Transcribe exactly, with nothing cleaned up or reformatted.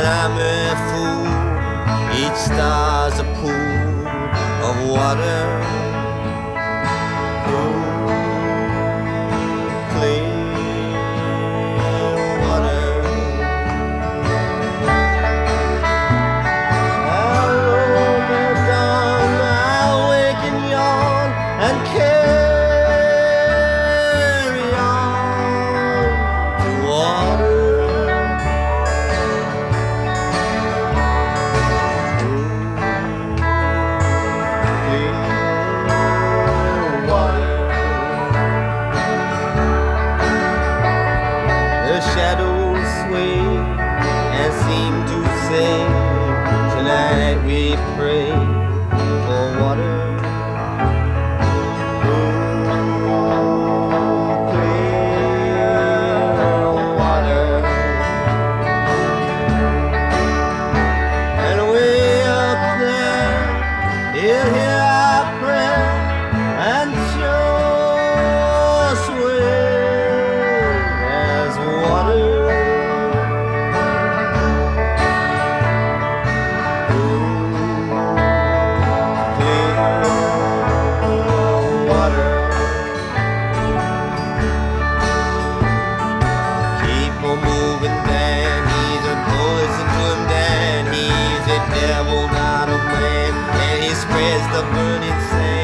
and I'm a fool. Each star's a pool of water, cool, clear water. I'll roll me down, I'll wake and yawn and carry on to water. The shadows sway and seem to say, tonight we pray for water, cool, clear water. And way up there, he'll hear our prayer and show us where there's water. Moving Dan, he's a poison to him, Dan. He's a devil, not a man, and he spreads the burning sand.